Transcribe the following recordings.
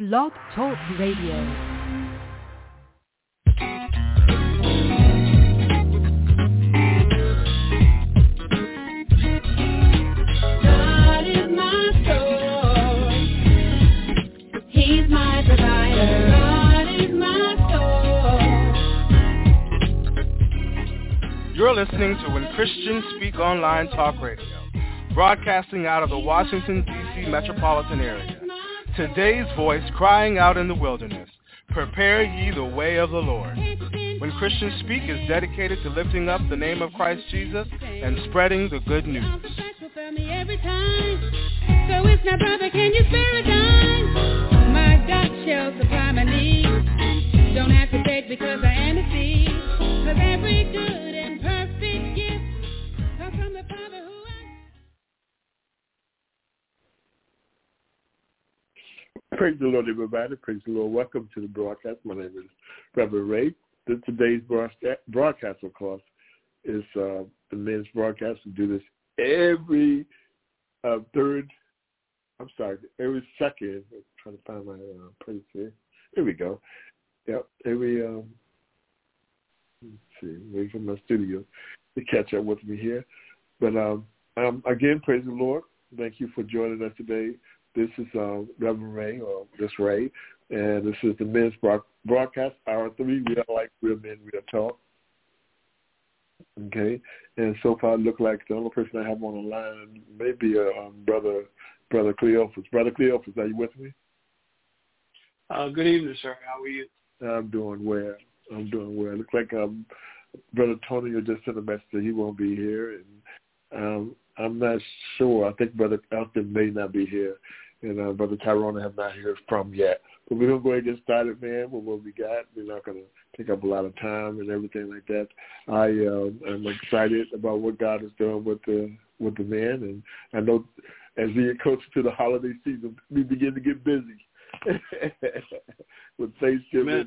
Blog Talk Radio. You're listening to When Christians Speak Online Talk Radio, broadcasting out of the Washington, D.C. metropolitan area. Today's voice crying out in the wilderness, prepare ye the way of the Lord. When Christians Speak is dedicated to lifting up the name of Christ Jesus and spreading the good news. So it's now, brother, can you spare a dime? My God shall supply my needs. Don't have to beg because I am a seed. Cause every good and perfect gift comes from the Father who Praise the Lord, everybody. Praise the Lord. Welcome to the broadcast. My name is Reverend Ray. Today's broadcast, of course, is the men's broadcast. We do this every every second. I'm trying to find my place here. Here we go. Yep, every, let's see, wait for my studio to catch up with me here. But again, praise the Lord. Thank you for joining us today. This is Reverend Ray, or just Ray, and this is the men's broadcast, Hour 3. We are like real men, real talk. Okay, and so far, it look like the only person I have on the line may be Brother Cleophas. Brother Cleophas, are you with me? Good evening, sir. How are you? I'm doing well. It looks like Brother Tony just sent a message that he won't be here, and I'm not sure. I think Brother Elton may not be here, and Brother Tyrone have not heard from yet. But we're going to go ahead and get started, man, with what we got. We're not going to take up a lot of time and everything like that. I'm excited about what God is doing with the men, and I know as we get closer to the holiday season, we begin to get busy with Thanksgiving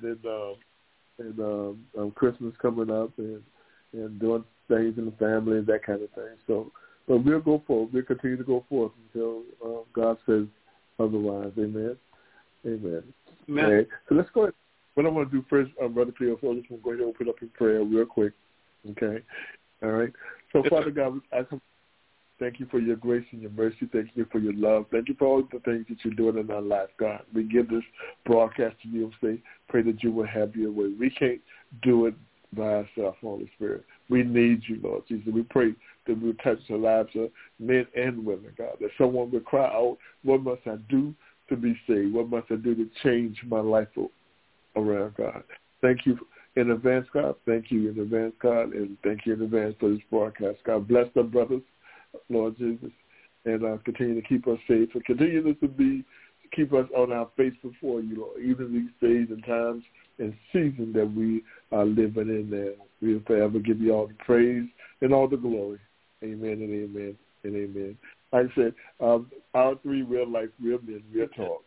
and Christmas coming up and doing things in the family and that kind of thing. So, but we'll go forward. We'll continue to go forth until God says otherwise. Amen. Amen. Okay. So let's go ahead. What I want to do first, Brother Cleo, so I'm just going to go ahead and open up in prayer real quick. Okay. All right. So, Father God, I come. Thank you for your grace and your mercy. Thank you for your love. Thank you for all the things that you're doing in our life, God. We give this broadcast to you and say, pray that you will have your way. We can't do it by ourselves, Holy Spirit. We need you, Lord Jesus. We pray that we will touch the lives of men and women, God, that someone will cry out, what must I do to be saved? What must I do to change my life around, God? Thank you in advance, God. Thank you in advance, God, and thank you in advance for this broadcast. God, bless our brothers, Lord Jesus, and continue to keep us safe, and continue to keep us on our face before you, Lord, even these days and times and seasons that we are living in there. We'll forever give you all the praise and all the glory. Amen and amen and amen. Like I said, our 3 real life, real men, real talk.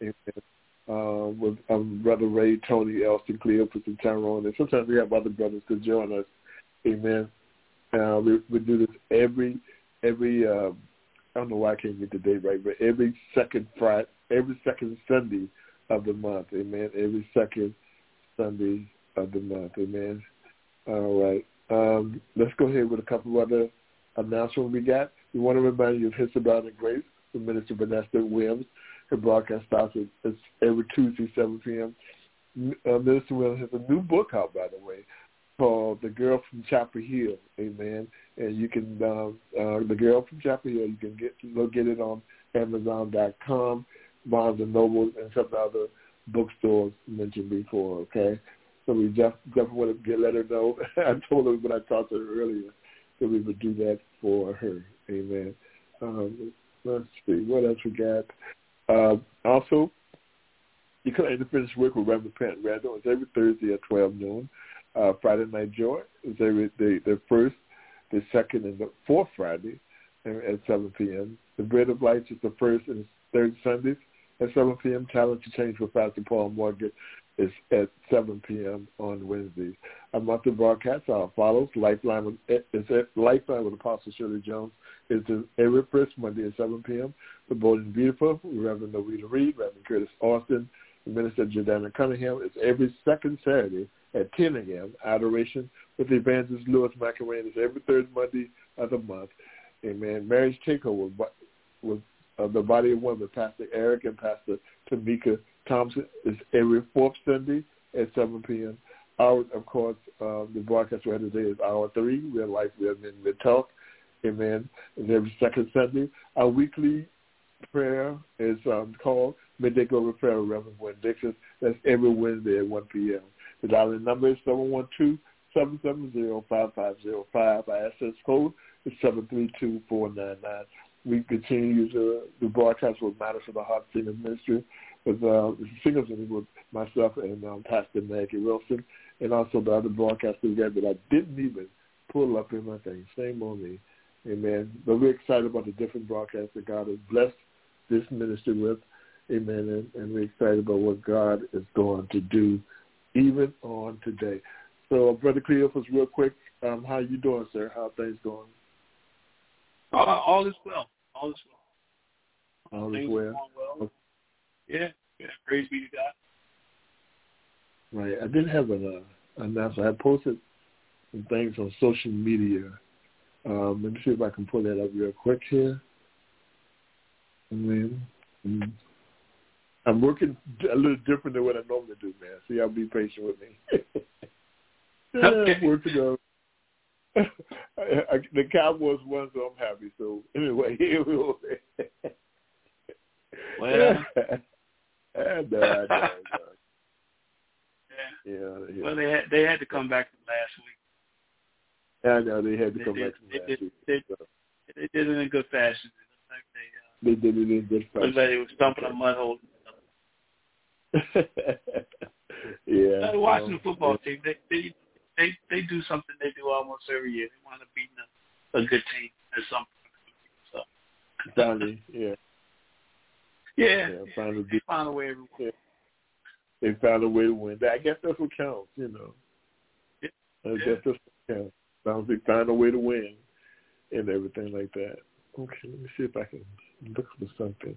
Amen. With Brother Ray, Tony, Elston, Cleopas, and Tyrone, and sometimes we have other brothers to join us. Amen. We do this every I don't know why I can't get the date right, but every second Sunday of the month, amen. Every second Sunday of the month, amen. All right. Let's go ahead with a couple of other announcements we got. We want to remind you of His Abounding Grace with Minister Vanessa Williams. Her broadcast starts every Tuesday, 7 p.m. Minister Williams has a new book out, by the way, called The Girl from Chapel Hill, amen. And you can, The Girl from Chapel Hill, you can get it on Amazon.com, Barnes & Noble, and some other bookstores mentioned before, okay? So we definitely want to let her know. I told her when I talked to her earlier that we would do that for her, amen. Let's see, what else we got? Also, you can finish work with Reverend Pat Randall. It's every Thursday at 12 noon. Friday Night Joy is the first, the second, and the fourth Friday at 7 p.m. The Bread of Life is the first and third Sundays at 7 p.m. Talent to Change with Pastor Paul Morgan is at 7 p.m. on Wednesdays. Our monthly broadcasts are as follows. Lifeline with Apostle Shirley Jones is every first Monday at 7 p.m. For Bold and Beautiful, Reverend Norita Reed, Reverend Curtis Austin, Minister Jordana Cunningham is every second Saturday at 10 a.m. Adoration with Evangelist Louis McElwain is every third Monday of the month. Amen. Marriage Takeover with the Body of Women, Pastor Eric and Pastor Tamika Thompson is every fourth Sunday at 7 p.m. Of course, the broadcast we had today is Hour 3. Real Life, Real Men, Real Talk. Amen. It's every second Sunday. Our weekly prayer is called Midday Glory Prayer with Reverend Gwen Dixon. That's every Wednesday at 1 p.m. The dialing number is 712-770-5505. Our access code is 732-499. We continue to use the broadcast with Matters of the Heart Singers Ministry with singers with myself and Pastor Maggie Wilson, and also the other broadcasts we got that I didn't even pull up in my thing. Shame on me. Amen. But we're excited about the different broadcasts that God has blessed this ministry with. Amen. And we're excited about what God is going to do even on today. So, Brother Cleophas, real quick, how you doing, sir? How are things going? All is well. All is well. All is well. Yeah. Praise be to God. Right. I did have an announcement. I posted some things on social media. Let me see if I can pull that up real quick here. I'm working a little different than what I normally do, man. So y'all be patient with me. Okay. I'm working on the Cowboys won, so I'm happy. So anyway, here we go. Well, no. Yeah. Well, they had to come back from last week. I know they had to come back from last week. They did it in good fashion. They did it in good fashion. Looked like they were stumping a mud hole. Yeah. Washington football team, they do something they do almost every year. They want to beat a good team at some point. So. Finally, yeah. Yeah. Finally, they found a way to win. Yeah. They found a way to win. I guess that's what counts, you know. Yeah. I guess that's what counts. They find a way to win and everything like that. Okay, let me see if I can look for something.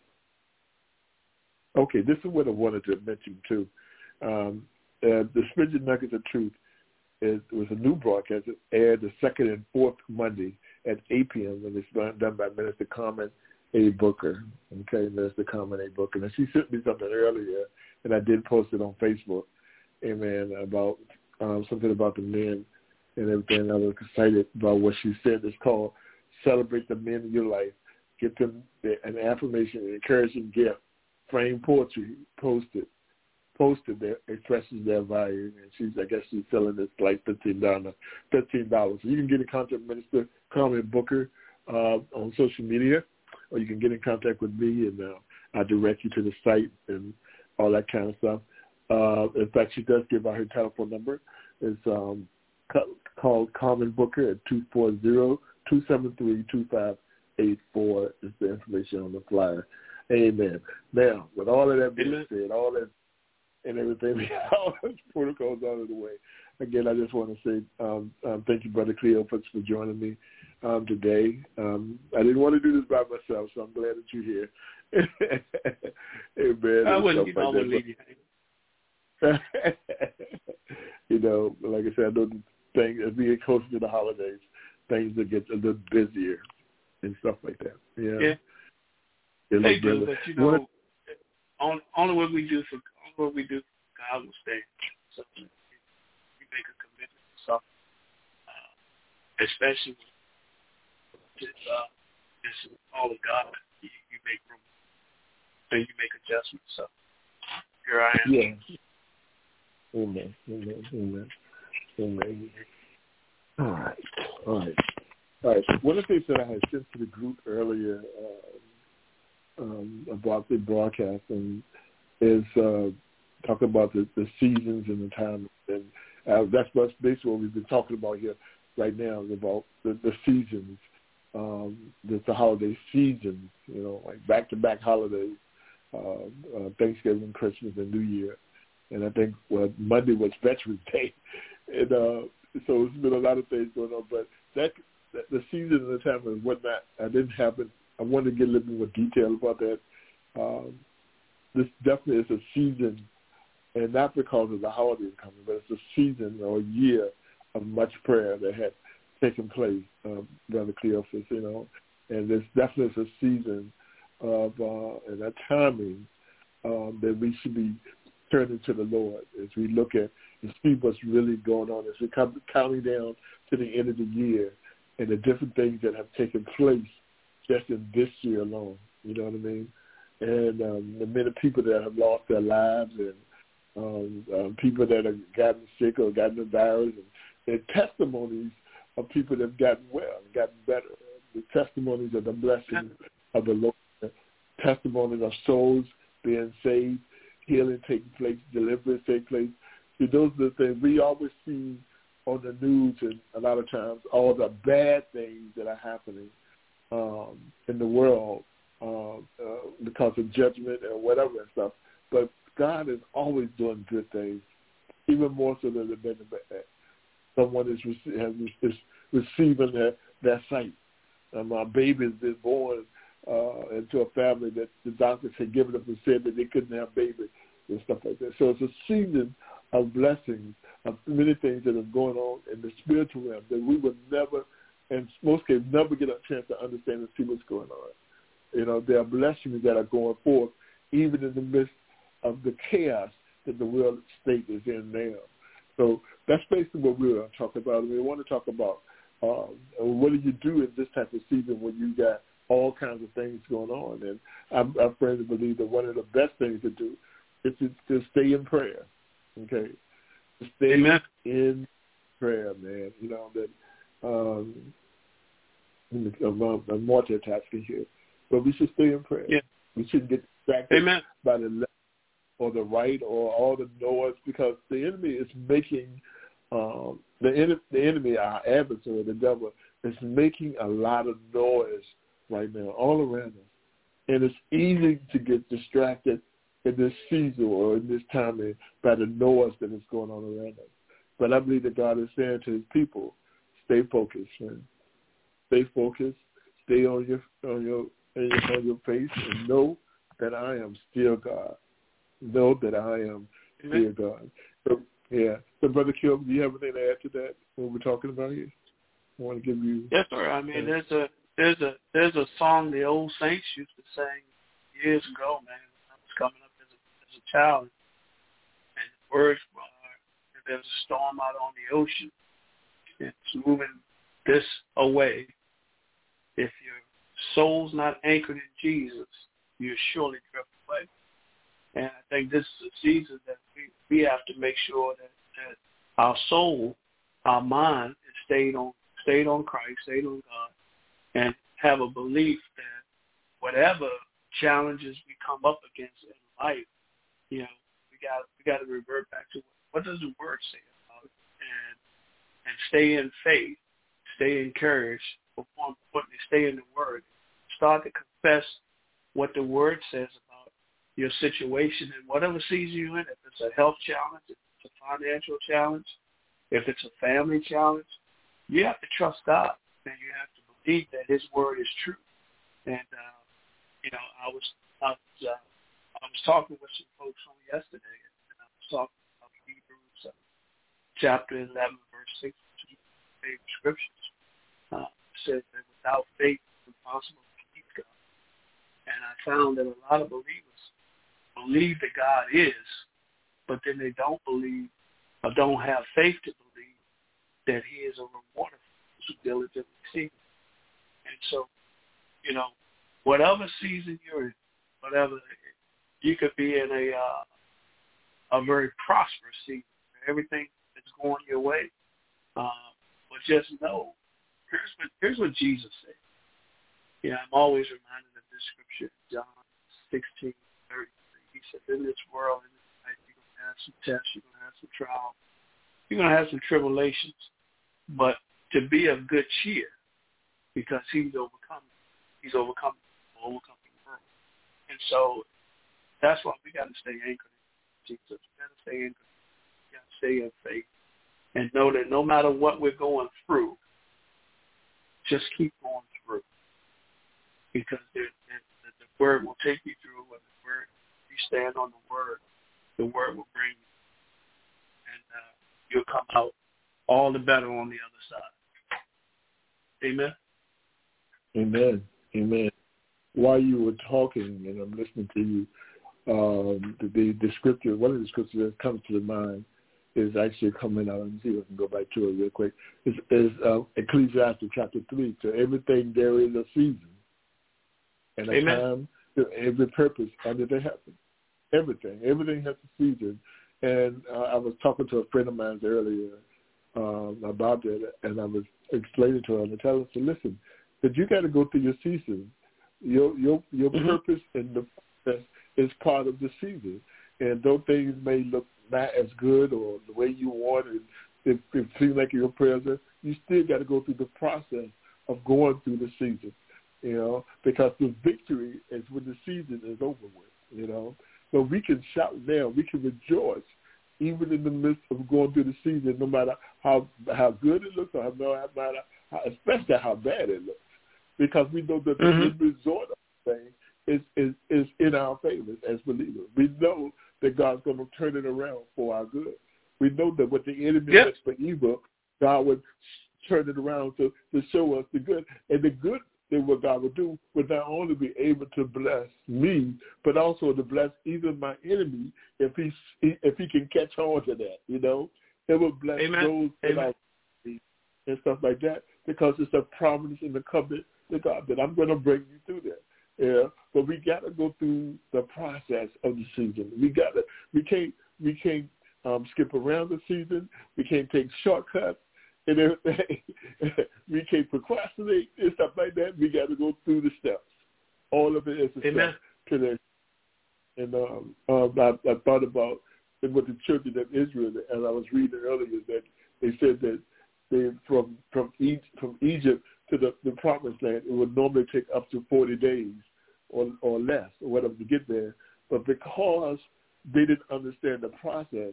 Okay, this is what I wanted to mention too. The Spiritual Nuggets of Truth was a new broadcast. It aired the second and fourth Monday at 8 p.m. and it's done by Minister Carmen A. Booker. Okay, Minister Carmen A. Booker. And she sent me something earlier, and I did post it on Facebook. Amen. About something about the men and everything. I was excited about what she said. It's called Celebrate the Men in Your Life. Get them an affirmation, an encouraging gift. Frame poetry posted that expresses their value, and I guess she's selling this like $15. So you can get in contact with Minister Carmen Booker on social media, or you can get in contact with me, and I'll direct you to the site and all that kind of stuff. In fact, she does give out her telephone number. It's called Carmen Booker at 240-273-2584 is the information on the flyer. Amen. Now, with all of that being said, all that and everything, all those protocols out of the way, again, I just want to say thank you, Brother Cleophas, for joining me today. I didn't want to do this by myself, so I'm glad that you're here. Amen. I wouldn't leave you. You know, like I said, I know the thing, as we get closer to the holidays, things will get a little busier and stuff like that. Yeah. They do, but you know, only what we do for God will stay. So we make a commitment to something, especially when it's all of God. You make room, so you make adjustments. So here I am. Yeah. Amen. All right. One of the things that I had sent to the group earlier about the broadcast and is talk about the seasons and the time, and that's basically what we've been talking about here right now, about the seasons, the holiday seasons, you know, like back-to-back holidays, Thanksgiving, Christmas, and New Year. And I think, Monday was Veterans Day. And so it's been a lot of things going on. But the season and the time and whatnot, I didn't happen. I wanted to get a little bit more detail about that. This definitely is a season, and not because of the holiday coming, but it's a season or a year of much prayer that had taken place, Brother Cleophas, and this definitely is a season of and a timing that we should be turning to the Lord as we look at and see what's really going on as we come counting down to the end of the year and the different things that have taken place just in this year alone. You know what I mean? And the many people that have lost their lives and people that have gotten sick or gotten the virus and testimonies of people that have gotten well, gotten better. The testimonies of the blessing of the Lord, testimonies of souls being saved, healing taking place, deliverance taking place. See, those are the things we always see on the news, and a lot of times all the bad things that are happening in the world because of judgment and whatever and stuff. But God is always doing good things, even more so than the bad. Someone is receiving their sight. My baby has been born into a family that the doctors had given up and said that they couldn't have babies and stuff like that. So it's a season of blessings, of many things that are going on in the spiritual realm that we would never, in most cases, never get a chance to understand and see what's going on. There are blessings that are going forth even in the midst of the chaos that the world state is in now. So that's basically what we're going to talk about. We want to talk about what do you do in this type of season when you got all kinds of things going on. And I'm firmly believe that one of the best things to do is to stay in prayer, okay? To stay Amen. in prayer, man. I'm multitasking here. But we should stay in prayer. Yeah. We shouldn't get distracted by the left or the right or all the noise, because the enemy is making the enemy, our adversary, the devil, is making a lot of noise right now all around us. And it's easy to get distracted in this season or in this time by the noise that is going on around us. But I believe that God is saying to his people, stay focused, man. Stay focused. Stay on your face and know that I am still God. Know that I am still God. So, So, Brother Kilby, do you have anything to add to that? What we're talking about here? I want to give you. Yes, sir. I mean, there's a song the old saints used to sing years ago, man. I was coming up as a child, and the words were, "There's a storm out on the ocean. It's moving this away. If your soul's not anchored in Jesus, you'll surely drift away." And I think this is a season that we have to make sure that our soul, our mind, is stayed on Christ, stayed on God, and have a belief that whatever challenges we come up against in life, we got to revert back to what does the Word say about it, and stay in faith, stay encouraged, but more importantly, stay in the Word. Start to confess what the Word says about your situation and whatever season you're in. If it's a health challenge, if it's a financial challenge, if it's a family challenge, you have to trust God, and you have to believe that His Word is true. And I was talking with some folks on yesterday, and I was talking about Hebrews chapter 11, verse 6, which is my favorite scriptures. It says that without faith, it's impossible to please God. And I found that a lot of believers believe that God is, but then they don't believe or don't have faith to believe that He is a rewarder for those who diligently seek Him. And so, whatever season you're in, whatever, you could be in a very prosperous season. Everything is going your way. But just know, here's what Jesus said. I'm always reminded of this scripture, John 16:33. He said, in this world, in this life, you're going to have some tests, you're going to have some trials, you're going to have some tribulations, but to be of good cheer, because He's overcome the world. And so that's why we got to stay anchored Jesus. You got to stay in. You got to stay in faith, and know that no matter what we're going through, just keep going through, because the word will take you through. When the word, you stand on the word will bring you, and you'll come out all the better on the other side. Amen. Amen. Amen. While you were talking, and I'm listening to you, the scripture, one of the scriptures that comes to the mind is actually coming out. Let me see if I can go back to it real quick. Is Ecclesiastes chapter 3. To everything there is a season and a Amen. time to every purpose under the heaven. Everything has a season. And I was talking to a friend of mine earlier about that, and I was explaining to her and telling her, listen, that you got to go through your season. Your purpose and the process is part of the season. And though things may look not as good or the way you want it, it seems like your present, you still got to go through the process of going through the season, because the victory is when the season is over with, So we can shout now, we can rejoice, even in the midst of going through the season, no matter how good it looks, or especially how bad it looks, because we know that the end result of the thing is in our favor as believers. We know that God's going to turn it around for our good. We know that what the enemy makes for evil, God would turn it around to show us the good. And the good that what God would do would not only be able to bless me, but also to bless even my enemy if he can catch on to that. It will bless those that I see and stuff like that, because it's a promise in the covenant to God that I'm going to bring you through that. Yeah, but we got to go through the process of the season. We can't skip around the season. We can't take shortcuts and everything. We can't procrastinate and stuff like that. We got to go through the steps. All of it is a step to that. And I thought about what the children of Israel, as I was reading earlier, that they said that they from Egypt to the promised land, it would normally take up to 40 days or less or whatever to get there. But because they didn't understand the process,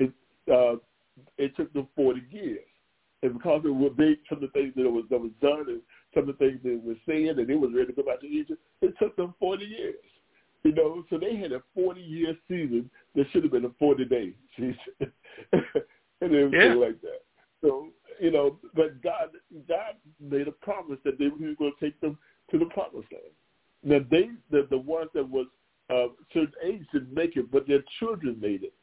it took them 40 years. And because it was some of the things that was done and some of the things that were saying, and they was ready to go back to Egypt, it took them 40 years. So they had a 40-year season that should have been a 40-day season and everything like that. So, but God made a promise that he was going to take them to the promised land. Now, the ones that was certain age didn't make it, but their children made it,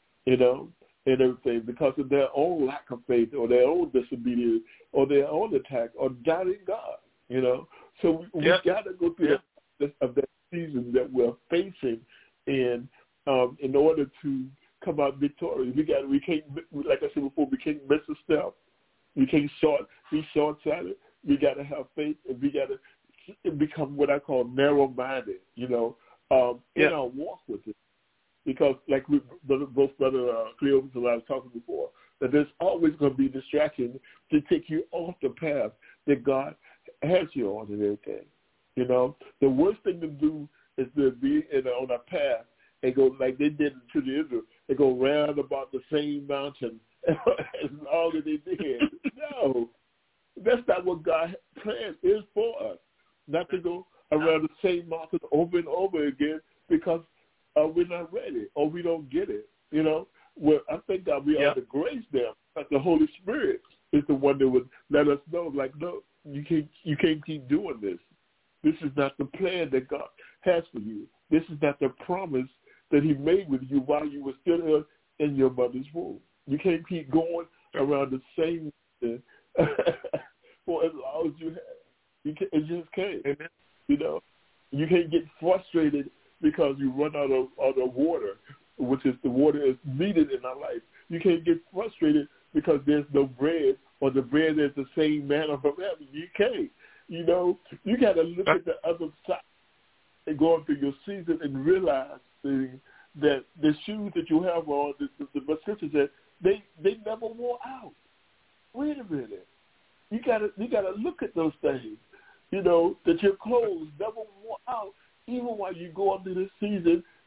and everything, because of their own lack of faith or their own disobedience or their own attack or doubting God, So we got to go through that season that we're facing, and in order to come out victorious, we can't, like I said before, we can't miss a step. We can't be short-sighted. We got to have faith, and we got to become what I call narrow-minded, in our walk with it. Because, like both Brother Cleopas and I was talking before, that there's always going to be distraction to take you off the path that God has you on and everything. The worst thing to do is to be on a path and go like they did to the Israel. They go round about the same mountain as all that they did. No, that's not what God's plan is for us. Not to go around the same mountain over and over again because we're not ready or we don't get it. Well, I think that we are the grace there. But the Holy Spirit is the one that would let us know, like, no, you can't keep doing this. This is not the plan that God has for you. This is not the promise that he made with you while you were still in your mother's womb. You can't keep going around the same thing for as long as you have. It just can't. Amen. You can't get frustrated because you run out of water, which is the water is needed in our life. You can't get frustrated because there's no bread or the bread is the same manna from heaven. You can't. You got to look at the other side and going through your season and realize that the shoes that you have on, the scripture said, they never wore out. Wait a minute. You gotta look at those things. That your clothes never wore out, even while you go through this season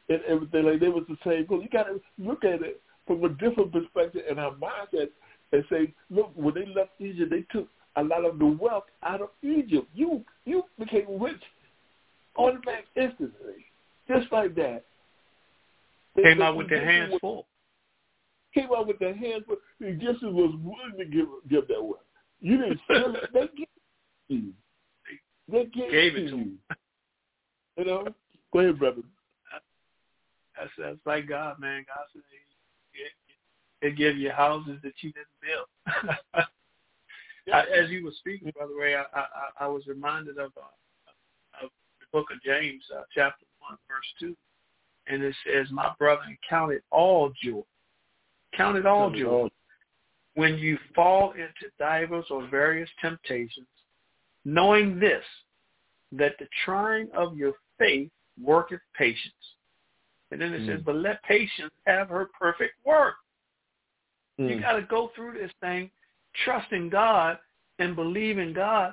and everything. Like they was the same. Well, you got to look at it from a different perspective in our mindset and say, look, when they left Egypt, they took a lot of the wealth out of Egypt. You became rich on the back instantly, just like that. Came out with their hands full. Came out with their hands full. The Egyptians was willing to give that wealth. You didn't steal it. They gave it to you. They gave it to you. You know? Go ahead, brother. That's like God, man. God said He give you houses that you didn't build. As you were speaking, Brother Ray, I was reminded of the book of James, chapter 1, verse 2. And it says, my brother, count it all joy. Count it all joy. When you fall into divers or various temptations, knowing this, that the trying of your faith worketh patience. And then it says, but let patience have her perfect work. You got to go through this thing, trusting God and believing God,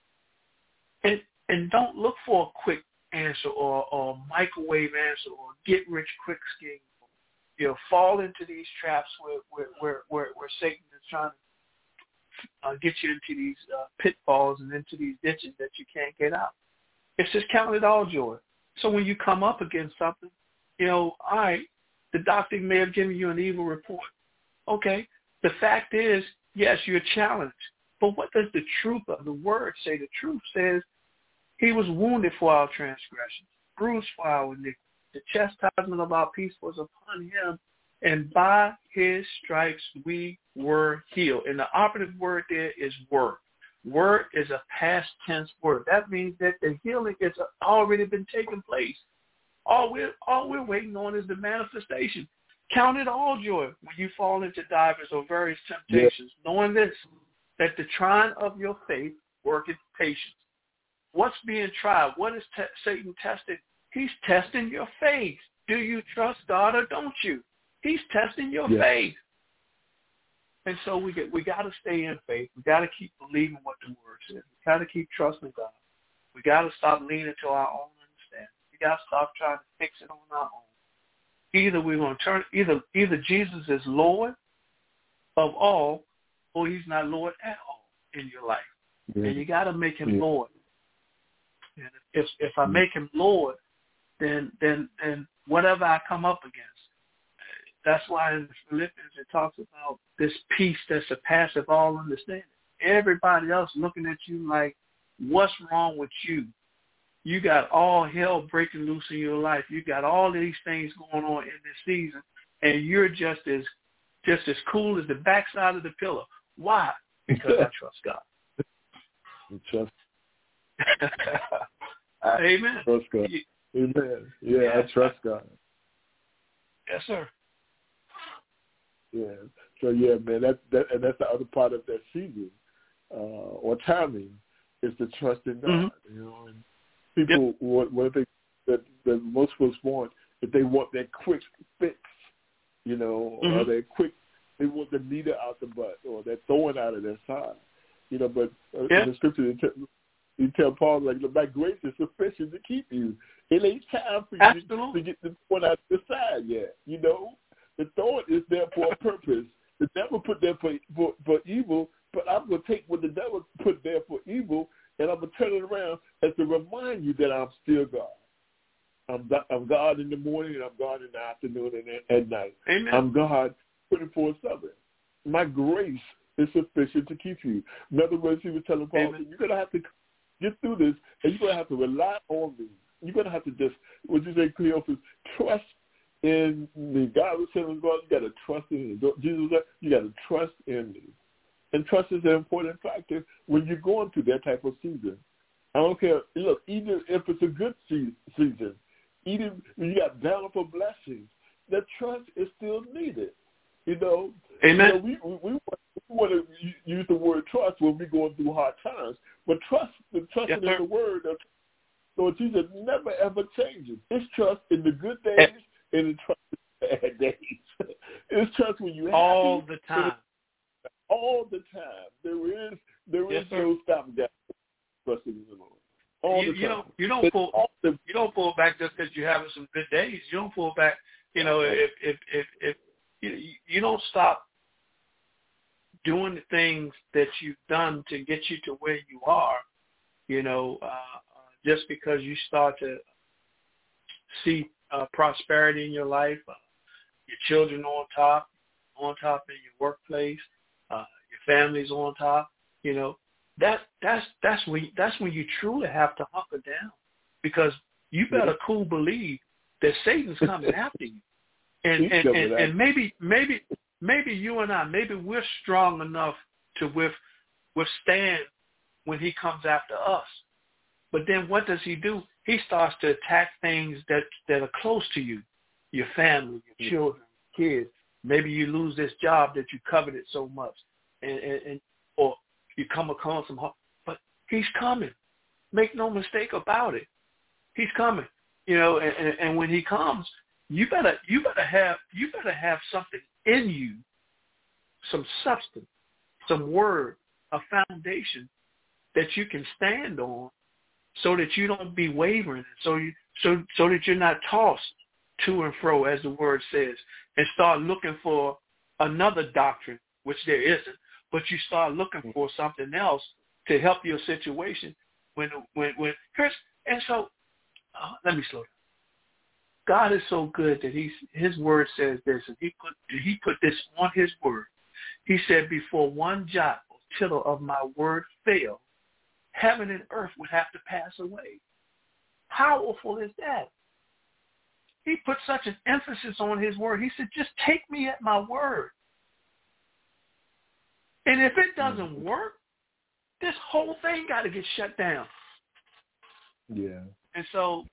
and don't look for a quick answer or microwave answer or get rich quick scheme. You know, fall into these traps where Satan is trying to get you into these pitfalls and into these ditches that you can't get out. It's just count it all joy. So when you come up against something, you know, all right, the doctor may have given you an evil report. Okay, the fact is, yes, you're challenged. But what does the truth of the word say? The truth says he was wounded for our transgressions, bruised for our iniquity. The chastisement of our peace was upon him, and by his stripes we were healed. And the operative word there is word. Word is a past tense word. That means that the healing has already been taking place. All we're waiting on is the manifestation. Count it all joy when you fall into divers or various temptations, knowing this, that the trying of your faith worketh patience. What's being tried? What is Satan testing? He's testing your faith. Do you trust God or don't you? He's testing your faith. And so we got to stay in faith. We got to keep believing what the word says. We got to keep trusting God. We got to stop leaning to our own understanding. We got to stop trying to fix it on our own. Either we're going to turn, either Jesus is Lord of all, or he's not Lord at all in your life. And you got to make him Lord. And if I make him Lord, then whatever I come up against. That's why in Philippians it talks about this peace that surpasses all understanding. Everybody else looking at you like, what's wrong with you? You got all hell breaking loose in your life. You got all these things going on in this season, and you're just as cool as the backside of the pillow. Why? Because I trust God. You trust. Amen. Trust God. Amen. Yeah, I trust God. Yes, sir. Yeah. So yeah, man, that's the other part of that season or timing is to trust in God. You know, and people one thing that most folks want is they want that quick fix, you know, or they want the needle out the butt or that throwing out of their side, you know. But in the scripture, you tell Paul, like, my grace is sufficient to keep you. It ain't time for you to get the point out the side yet, you know. The thorn is there for a purpose. The devil put there for evil, but I'm going to take what the devil put there for evil, and I'm going to turn it around as to remind you that I'm still God. I'm God in the morning, and I'm God in the afternoon and at night. Amen. I'm God 24/7. My grace is sufficient to keep you. In other words, he was telling Paul, you're going to have to get through this, and you're going to have to rely on me. You're going to have to just, what you say, Cleophas, trust in me. God was telling God, you got to trust in me. Jesus said, you got to trust in me. And trust is an important factor when you're going through that type of season. I don't care. Look, even if it's a good season, even when you got bountiful blessings, that trust is still needed. You know, Amen. You know, we want to use the word trust when we're going through hard times, but trust in the word of Lord Jesus never ever changes. It's trust in the good days and it's trust in the bad days. It's trust when you all the time. All the time. There is no stopping that trusting in the Lord. All the time. You don't pull back just because you're having some good days. You don't pull back. If you don't stop doing the things that you've done to get you to where you are, just because you start to see prosperity in your life, your children on top in your workplace, your family's on top, that's when you truly have to hunker down, because you better cool believe that Satan's coming after you. And maybe you and I, maybe we're strong enough to withstand when he comes after us. But then what does he do? He starts to attack things that are close to you, your family, your children, kids. Maybe you lose this job that you coveted so much, and or you come across some hard. But he's coming. Make no mistake about it. He's coming. And when he comes, you better have something in you, some substance, some word, a foundation that you can stand on, so that you don't be wavering, so that you're not tossed to and fro, as the word says, and start looking for another doctrine, which there isn't, but you start looking for something else to help your situation. When Chris, and so let me slow down. God is so good that His word says this, and He put this on His word. He said, before one jot or tittle of my word fail, heaven and earth would have to pass away. How powerful is that? He put such an emphasis on His word. He said, just take me at my word. And if it doesn't work, this whole thing got to get shut down. Yeah. And so,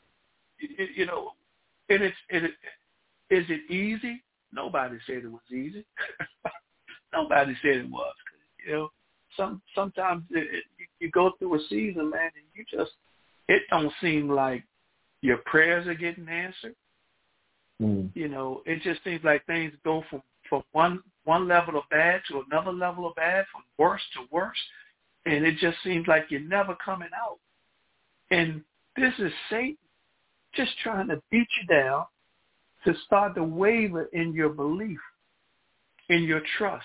and is it easy? Nobody said it was easy. Nobody said it was. Sometimes you go through a season, man, and it don't seem like your prayers are getting answered. It just seems like things go from one level of bad to another level of bad, from worse to worse, and it just seems like you're never coming out. And this is Satan just trying to beat you down, to start to waver in your belief, in your trust.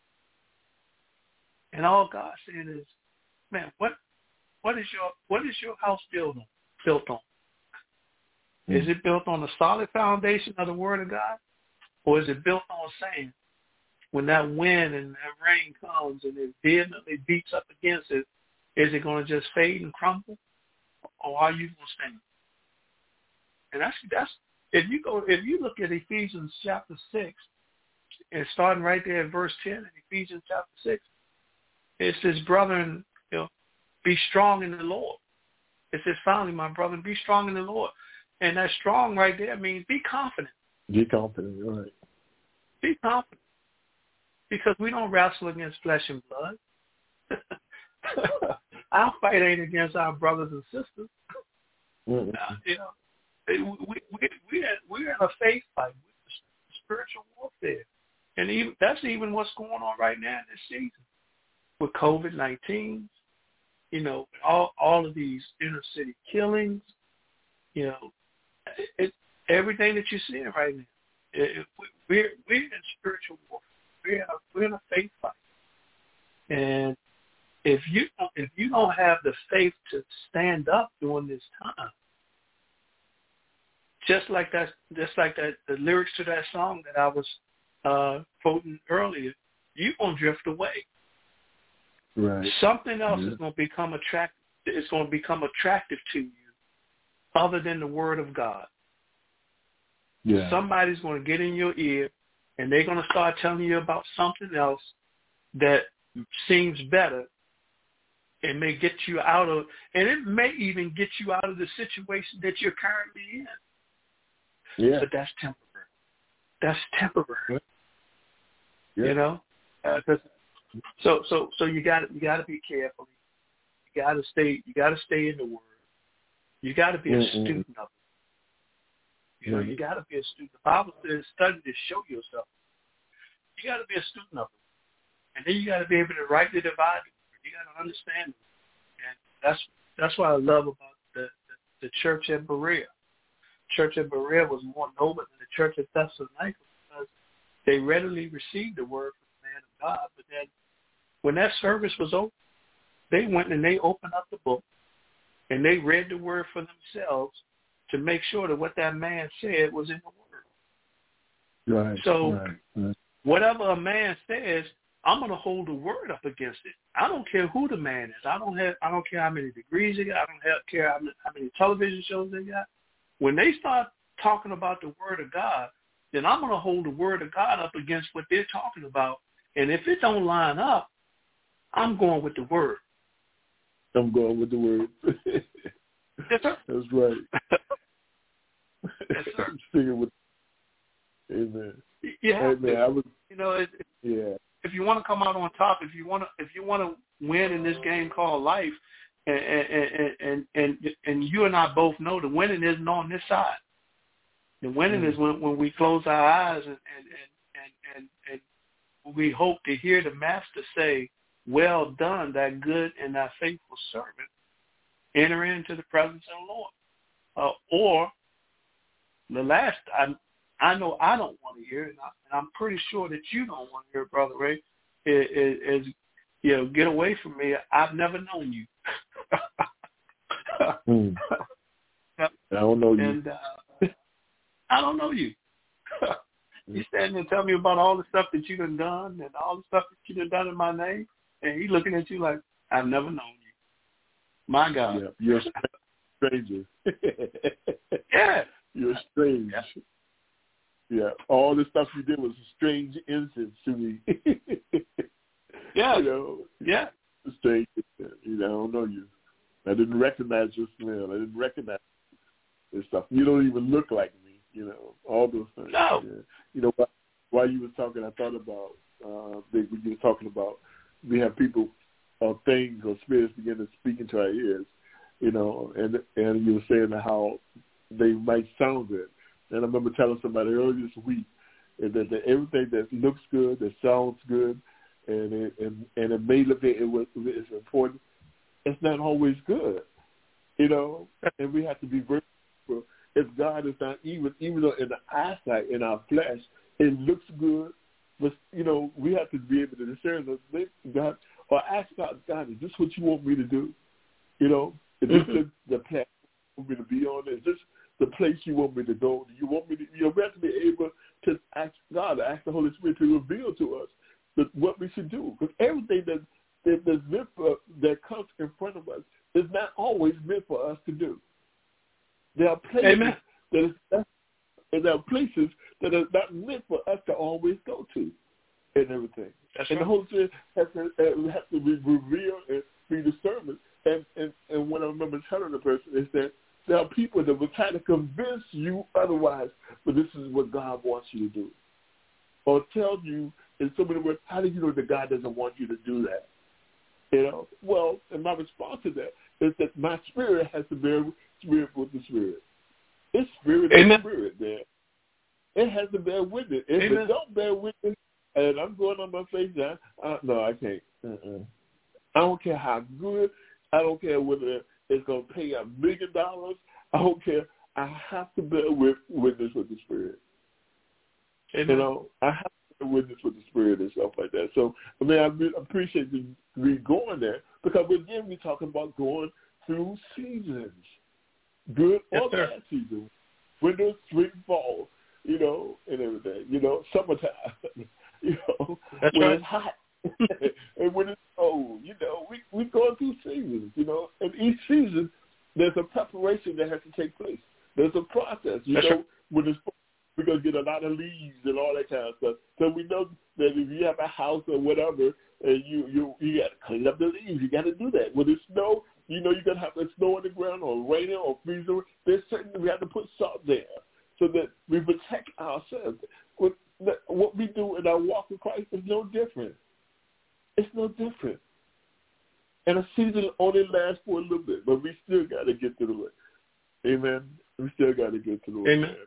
And all God's saying is, man, what is your house built on? Is it built on a solid foundation of the Word of God? Or is it built on sand? When that wind and that rain comes and it vehemently beats up against it, is it going to just fade and crumble? Or are you going to stand? And that's if you look at Ephesians chapter 6, and starting right there at verse 10 in Ephesians chapter 6, it says, brethren, be strong in the Lord. It says, finally, my brethren, be strong in the Lord. And that strong right there means be confident. Be confident, right. Be confident. Because we don't wrestle against flesh and blood. Our fight ain't against our brothers and sisters. We're in a faith fight, spiritual warfare. And that's even what's going on right now in this season. With COVID-19, all of these inner city killings, everything that you're seeing right now. We're in spiritual warfare. We're in a faith fight. And if you don't have the faith to stand up during this time, just like the lyrics to that song that I was quoting earlier, you're gonna drift away. Right. Something else is going to become attractive. It's going to become attractive to you, other than the Word of God. Yeah. Somebody's going to get in your ear, and they're going to start telling you about something else that seems better, and may get you out of, and it may even get you out of the situation that you're currently in. Yeah. But that's temporary. That's temporary. Yeah. So you got to be careful. You got to stay in the Word. You got to be a student of it. You got to be a student. The Bible says, study to show yourself. You got to be a student of it, and then you got to be able to rightly divide it. You got to understand it, and that's what I love about the church at Berea. Church at Berea was more noble than the church at Thessalonica because they readily received the word from the man of God. But then when that service was over, they went and they opened up the book and they read the word for themselves to make sure that what that man said was in the word. Right. So whatever a man says, I'm going to hold the word up against it. I don't care who the man is. I don't care how many degrees they got. I don't care how many television shows they got. When they start talking about the word of God, then I'm going to hold the word of God up against what they're talking about. And if it don't line up, I'm going with the word. I'm going with the word. Yes, sir. That's right. Yes, sir. I'm sticking with. Amen. Yeah. Amen. Yeah. If you want to come out on top, if you want to win in this game called life, and you and I both know the winning isn't on this side. The winning is when we close our eyes and we hope to hear the master say, "Well done, that good and that faithful servant. Enter into the presence of the Lord." Or the last, I know I don't want to hear it, and I'm pretty sure that you don't want to hear it, Brother Ray, is get away from me. I've never known you. I don't know you. And I don't know you. You standing there telling me about all the stuff that you done done and all the stuff that you done done in my name, and he looking at you like, I've never known you. My God. Yeah, you're a stranger. Yeah. You're strange. Yeah, all the stuff you did was a strange incense to me. Yeah. Yeah. Strange. I don't know you. I didn't recognize your smell. I didn't recognize this stuff. You don't even look like me. All those things. No. Yeah. While you were talking, I thought about when you were talking about we have people or things or spirits begin to speak into our ears, and you were saying how they might sound good. And I remember telling somebody earlier this week that everything that looks good, that sounds good, and it may look it's important, it's not always good, And we have to be very careful. If God is not even though in the eyesight, in our flesh, it looks good, but we have to be able to discern God or ask God, is this what you want me to do? Is this the path you want me to be on? Is this the place you want me to go? Do you want me to? We have to be able to ask God, ask the Holy Spirit to reveal to us what we should do. Because everything that's meant for, that comes in front of us is not always meant for us to do. There are places there are places that are not meant for us to always go to, and everything. That's and right. The Holy Spirit has to be revealed and be discerned. And what I remember telling the person is that there are people that will try to convince you otherwise, but this is what God wants you to do. Or tell you in so many words, how do you know that God doesn't want you to do that? Well, and my response to that is that my spirit has to bear spirit with the spirit. It's spirit and spirit there. It has to bear witness. If it don't bear witness, and I'm going on my face now, no, I can't. I don't care how good. I don't care whether it's going to pay $1 million. I don't care. I have to bear witness with the spirit. Amen. I have to bear witness with the spirit and stuff like that. So, I appreciate me going there because, again, we're talking about going through seasons, good or bad seasons, winter, spring, fall, and everything, summertime, That's when right. it's hot and when it's cold, we going through seasons, and each season there's a preparation that has to take place. There's a process, right. when it's we're going to get a lot of leaves and all that kind of stuff. So we know that if you have a house or whatever, and you got to clean up the leaves. You got to do that. When it's snow, you're going to have the snow on the ground or raining or freezing. There's certain we have to put salt there so that we protect ourselves. What we do in our walk with Christ is no different. It's no different. And a season only lasts for a little bit, but we still got to get through it. Amen. We still got to get through it. Amen.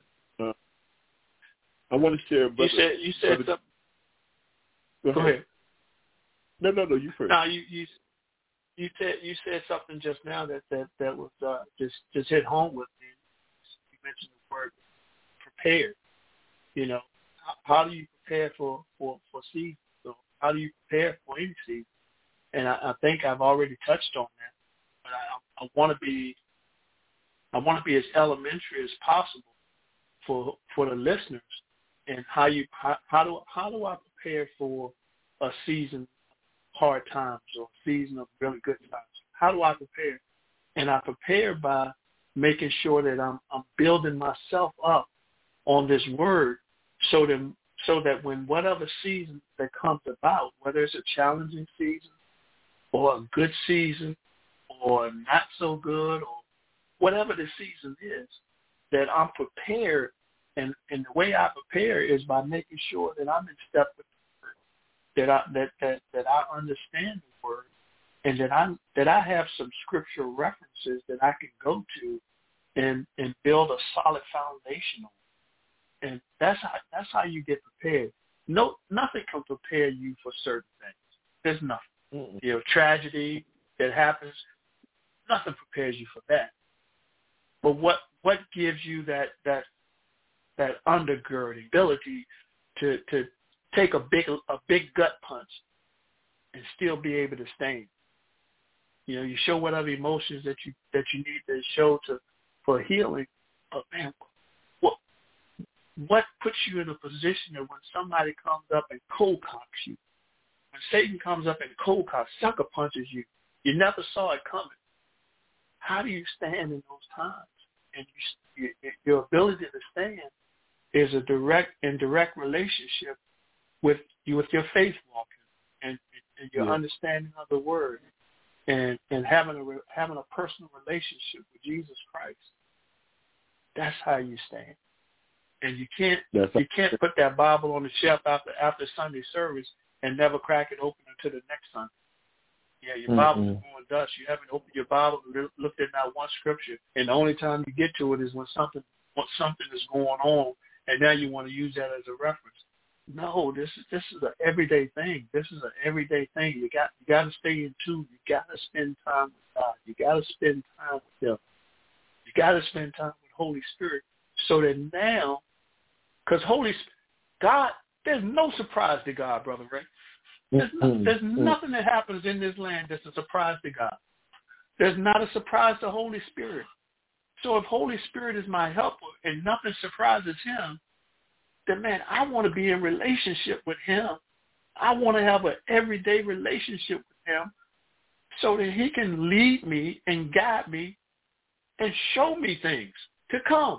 I want to share. You said something. Go ahead. No, you first. No, you you said something just now that was just hit home with me. You mentioned the word prepared. You know, how do you prepare for season? So how do you prepare for any season? And I think I've already touched on that, but I want to be as elementary as possible for the listeners. And how do I prepare for a season of hard times or a season of really good times? How do I prepare? And I prepare by making sure that I'm building myself up on this word, so that when whatever season that comes about, whether it's a challenging season or a good season or not so good or whatever the season is, that I'm prepared. And the way I prepare is by making sure that I'm in step with the word, that I understand the word, and that I have some scriptural references that I can go to and build a solid foundation on. And that's how you get prepared. Nothing can prepare you for certain things. There's nothing. Mm-mm. You know, tragedy that happens, nothing prepares you for that. But what gives you that undergirding ability to take a big gut punch and still be able to stand? You know, you show whatever emotions that you need to show for healing. But man, what puts you in a position that when somebody comes up and cold cocks you, when Satan comes up and cold cocks, sucker punches you, you never saw it coming. How do you stand in those times? And your ability to stand is a direct relationship with your faith walking and your understanding of the word and having a personal relationship with Jesus Christ. That's how you stand. And you can't put that Bible on the shelf after Sunday service and never crack it open until the next Sunday. Yeah, your Bible's going dust. You haven't opened your Bible and looked at not one scripture, and the only time you get to it is when something is going on, and now you want to use that as a reference. No, this is an everyday thing. This is an everyday thing. You got to stay in tune. You got to spend time with God. You got to spend time with Him. You got to spend time with Holy Spirit, so that now, because God, there's no surprise to God, Brother Ray. There's nothing that happens in this land that's a surprise to God. There's not a surprise to Holy Spirit. So if Holy Spirit is my helper and nothing surprises Him, then, man, I want to be in relationship with Him. I want to have an everyday relationship with Him so that He can lead me and guide me and show me things to come.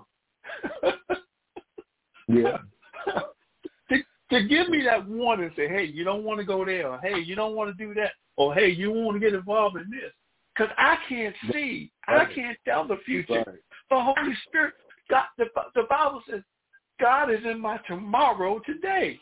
Yeah. To give me that warning and say, hey, you don't want to go there, or hey, you don't want to do that, or hey, you want to get involved in this. Because I can't see. I can't tell the future. Right. The Holy Spirit, God, the Bible says, God is in my tomorrow today.